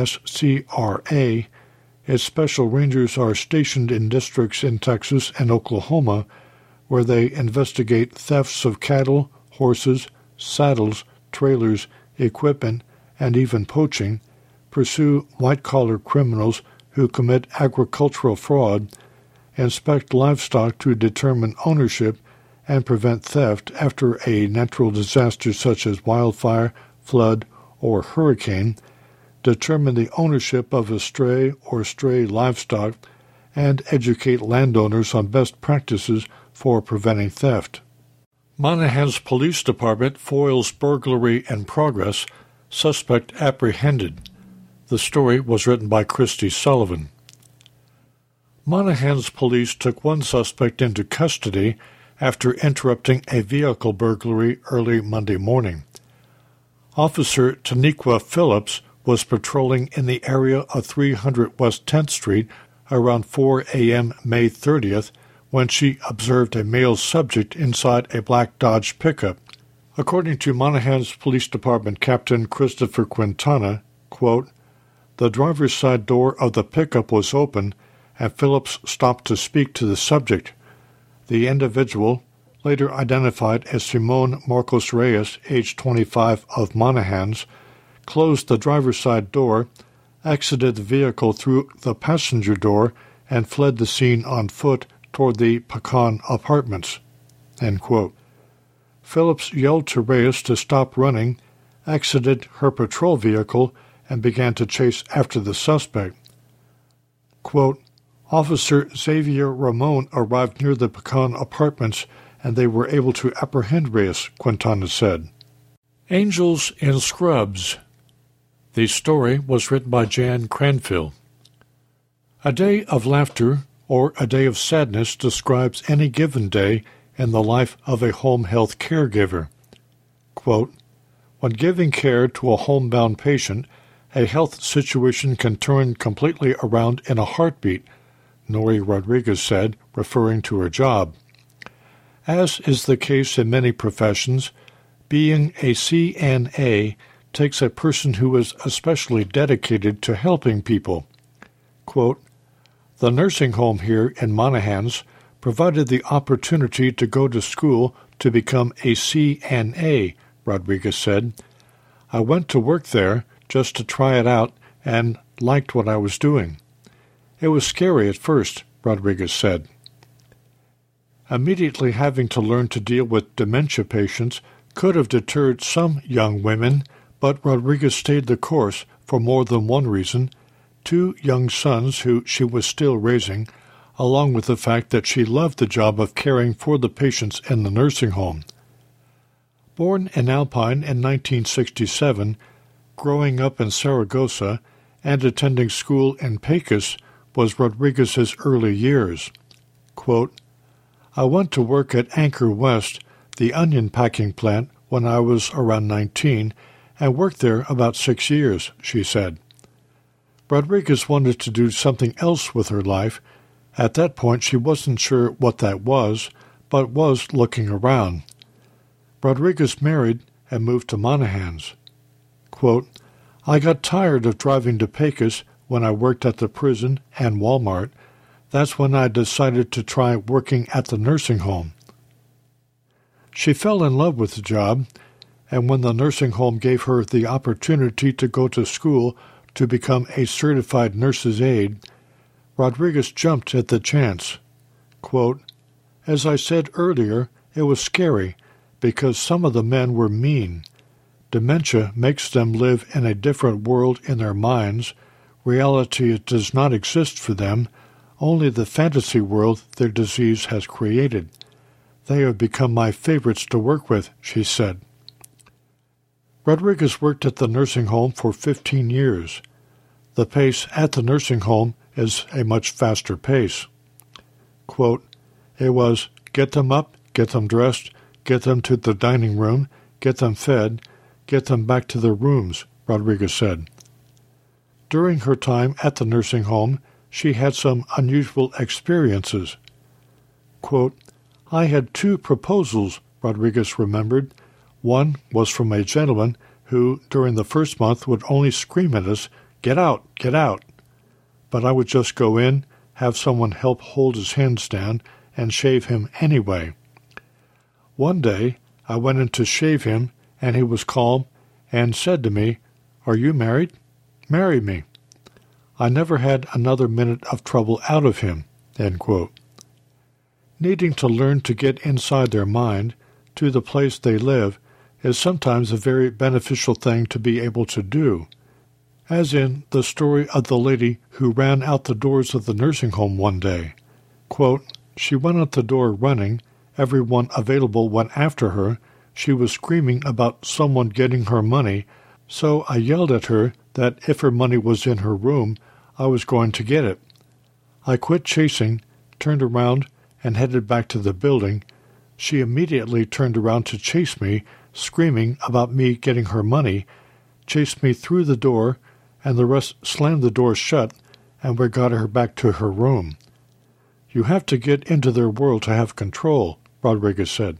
TSCRA, its Special Rangers are stationed in districts in Texas and Oklahoma where they investigate thefts of cattle, horses, saddles, trailers, equipment, and even poaching, pursue white-collar criminals who commit agricultural fraud, inspect livestock to determine ownership, and prevent theft after a natural disaster such as wildfire, flood, or hurricane, determine the ownership of a stray or stray livestock, and educate landowners on best practices for preventing theft. Monahans Police Department foils burglary in progress, suspect apprehended. The story was written by Christy Sullivan. Monahans police took 1 suspect into custody after interrupting a vehicle burglary early Monday morning. Officer Taniqua Phillips was patrolling in the area of 300 West 10th Street around 4 a.m. May 30th when she observed a male subject inside a black Dodge pickup. According to Monahans Police Department Captain Christopher Quintana, quote, "The driver's side door of the pickup was open, and Phillips stopped to speak to the subject. The individual, later identified as Simone Marcos Reyes, age 25, of Monahans, closed the driver's side door, exited the vehicle through the passenger door, and fled the scene on foot toward the Pecan Apartments." End quote. Phillips yelled to Reyes to stop running, exited her patrol vehicle, and began to chase after the suspect. Quote, Officer Xavier Ramon arrived near the Pecan apartments, and they were able to apprehend Reyes, Quintana said. Angels in Scrubs. The story was written by Jan Cranfield. A day of laughter or a day of sadness describes any given day in the life of a home health caregiver. Quote, when giving care to a homebound patient, a health situation can turn completely around in a heartbeat, Nori Rodriguez said, referring to her job. As is the case in many professions, being a CNA takes a person who is especially dedicated to helping people. Quote, the nursing home here in Monahans provided the opportunity to go to school to become a CNA, Rodriguez said. I went to work there just to try it out and liked what I was doing. It was scary at first, Rodriguez said. Immediately having to learn to deal with dementia patients could have deterred some young women, but Rodriguez stayed the course for more than one reason: 2 young sons who she was still raising, along with the fact that she loved the job of caring for the patients in the nursing home. Born in Alpine in 1967, growing up in Saragossa, and attending school in Pecos was Rodriguez's early years. Quote, I went to work at Anchor West, the onion packing plant, when I was around 19, and worked there about 6 years, she said. Rodriguez wanted to do something else with her life. At that point, she wasn't sure what that was, but was looking around. Rodriguez married and moved to Monahans. Quote, I got tired of driving to Pecos when I worked at the prison and Walmart. That's when I decided to try working at the nursing home. She fell in love with the job, and when the nursing home gave her the opportunity to go to school to become a certified nurse's aide, Rodriguez jumped at the chance. Quote, as I said earlier, it was scary because some of the men were mean. Dementia makes them live in a different world in their minds. Reality does not exist for them, only the fantasy world their disease has created. They have become my favorites to work with, she said. Rodriguez worked at the nursing home for 15 years. The pace at the nursing home is a much faster pace. Quote, it was get them up, get them dressed, get them to the dining room, get them fed, get them back to their rooms, Rodriguez said. During her time at the nursing home, she had some unusual experiences. Quote, I had 2 proposals, Rodriguez remembered. One was from a gentleman who, during the first month, would only scream at us, get out, get out. But I would just go in, have someone help hold his hands down, and shave him anyway. One day, I went in to shave him, and he was calm and said to me, Are you married? Marry me. I never had another minute of trouble out of him. End quote. Needing to learn to get inside their mind, to the place they live, is sometimes a very beneficial thing to be able to do, as in the story of the lady who ran out the doors of the nursing home one day. Quote, she went out the door running. Everyone available went after her. She was screaming about someone getting her money, so I yelled at her that if her money was in her room, I was going to get it. I quit chasing, turned around, and headed back to the building. She immediately turned around to chase me, screaming about me getting her money, chased me through the door, and the rest slammed the door shut, and we got her back to her room. You have to get into their world to have control, Rodriguez said.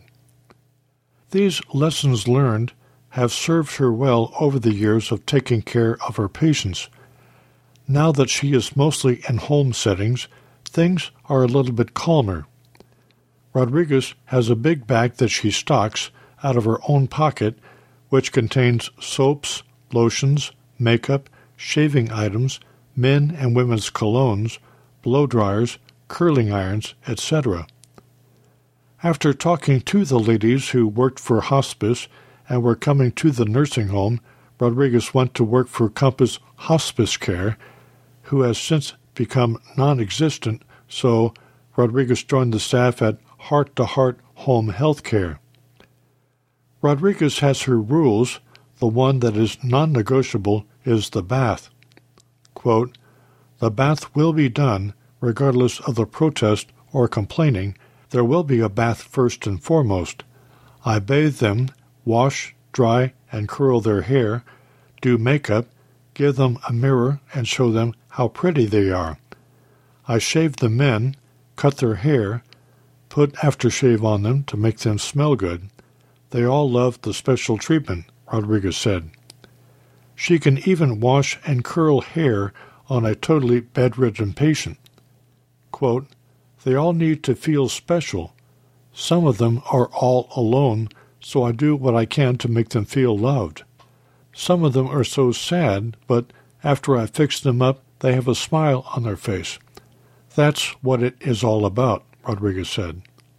These lessons learned have served her well over the years of taking care of her patients. Now that she is mostly in home settings, things are a little bit calmer. Rodriguez has a big bag that she stocks out of her own pocket, which contains soaps, lotions, makeup, shaving items, men and women's colognes, blow dryers, curling irons, etc. After talking to the ladies who worked for hospice and were coming to the nursing home, Rodriguez went to work for Compass Hospice Care, who has since become non-existent, so Rodriguez joined the staff at Heart to Heart Home Health Care. Rodriguez has her rules. The one that is non-negotiable is the bath. Quote, "The bath will be done, regardless of the protest or complaining. There will be a bath first and foremost. I bathe them, wash, dry, and curl their hair, do makeup, give them a mirror and show them how pretty they are. I shave the men, cut their hair, put aftershave on them to make them smell good. They all love the special treatment," Rodriguez said. She can even wash and curl hair on a totally bedridden patient. Quote, "They all need to feel special. Some of them are all alone, so I do what I can to make them feel loved. Some of them are so sad, but after I fix them up, they have a smile on their face. That's what it is all about," Rodriguez said.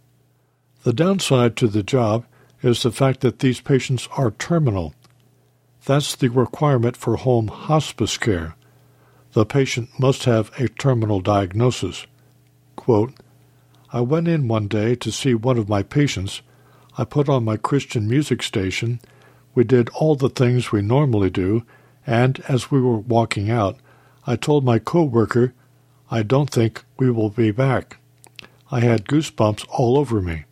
The downside to the job is the fact that these patients are terminal. That's the requirement for home hospice care. The patient must have a terminal diagnosis. Quote, "I went in one day to see one of my patients. I put on my Christian music station. We did all the things we normally do, and as we were walking out, I told my co-worker, 'I don't think we will be back.' I had goosebumps all over me.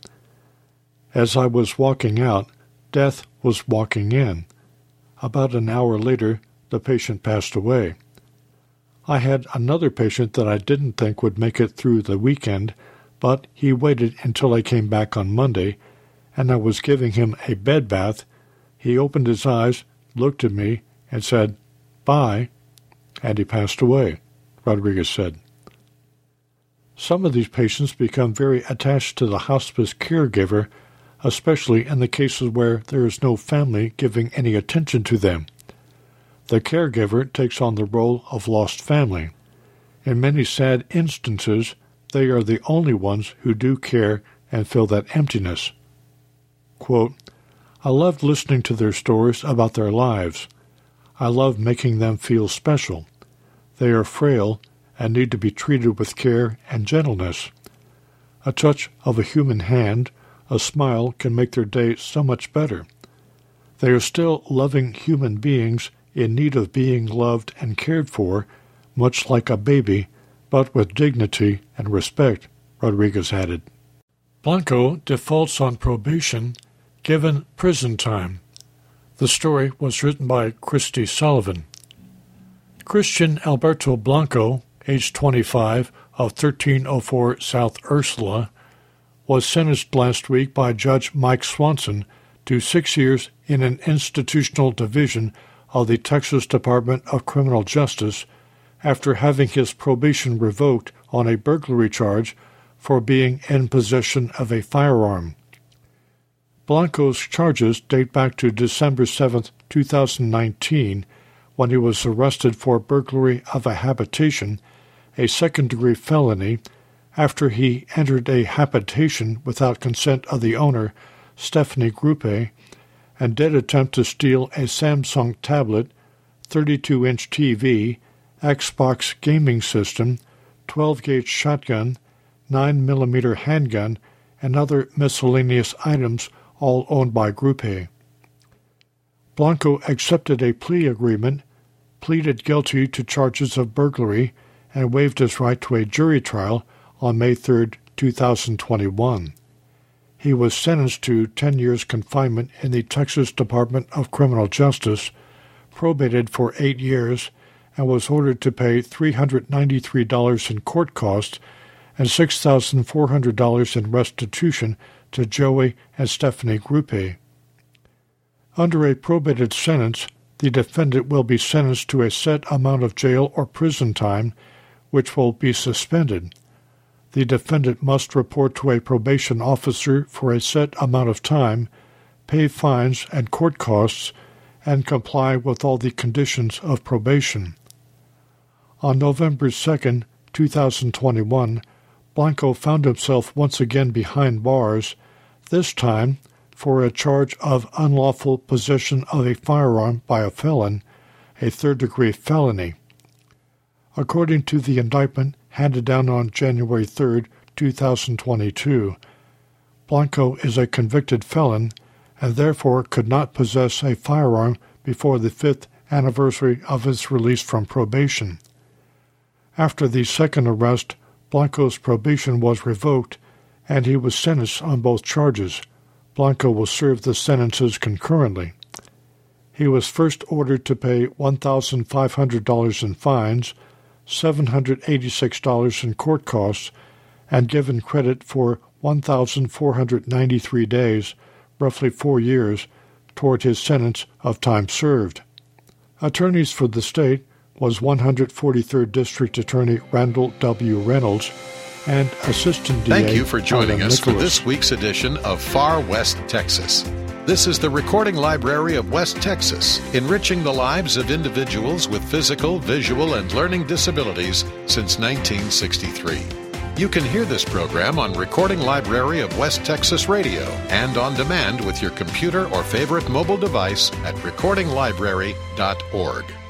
As I was walking out, death was walking in. About an hour later, the patient passed away. I had another patient that I didn't think would make it through the weekend, but he waited until I came back on Monday, and I was giving him a bed bath. He opened his eyes, looked at me, and said, 'Bye,' and he passed away," Rodriguez said. Some of these patients become very attached to the hospice caregiver, especially in the cases where there is no family giving any attention to them. The caregiver takes on the role of lost family. In many sad instances, they are the only ones who do care and fill that emptiness. Quote, "I loved listening to their stories about their lives. I love making them feel special. They are frail and need to be treated with care and gentleness. A touch of a human hand, a smile can make their day so much better. They are still loving human beings in need of being loved and cared for, much like a baby, but with dignity and respect," Rodriguez added. Blanco defaults on probation, given prison time. The story was written by Christy Sullivan. Christian Alberto Blanco, age 25, of 1304 South Ursula, was sentenced last week by Judge Mike Swanson to 6 years in an institutional division of the Texas Department of Criminal Justice after having his probation revoked on a burglary charge for being in possession of a firearm. Blanco's charges date back to December 7, 2019, when he was arrested for burglary of a habitation, a second-degree felony, after he entered a habitation without consent of the owner, Stephanie Grupe, and did attempt to steal a Samsung tablet, 32-inch TV, Xbox gaming system, 12-gauge shotgun, 9mm handgun, and other miscellaneous items, all owned by Grupe. Blanco accepted a plea agreement, pleaded guilty to charges of burglary, and waived his right to a jury trial on May 3, 2021. He was sentenced to 10 years confinement in the Texas Department of Criminal Justice, probated for 8 years, and was ordered to pay $393 in court costs and $6,400 in restitution to Joey and Stephanie Grupe. Under a probated sentence, the defendant will be sentenced to a set amount of jail or prison time, which will be suspended. The defendant must report to a probation officer for a set amount of time, pay fines and court costs, and comply with all the conditions of probation. On November 2, 2021, Blanco found himself once again behind bars, this time for a charge of unlawful possession of a firearm by a felon, a third-degree felony. According to the indictment handed down on January 3, 2022, Blanco is a convicted felon and therefore could not possess a firearm before the 5th anniversary of his release from probation. After the second arrest, Blanco's probation was revoked, and he was sentenced on both charges. Blanco will serve the sentences concurrently. He was first ordered to pay $1,500 in fines, $786 in court costs, and given credit for 1,493 days, roughly 4 years, toward his sentence of time served. Attorneys for the state was 143rd District Attorney Randall W. Reynolds and Assistant DA Thank you for joining Alan us for Nicholas. this week's edition of Far West Texas. This is the Recording Library of West Texas, enriching the lives of individuals with physical, visual, and learning disabilities since 1963. You can hear this program on Recording Library of West Texas Radio and on demand with your computer or favorite mobile device at recordinglibrary.org.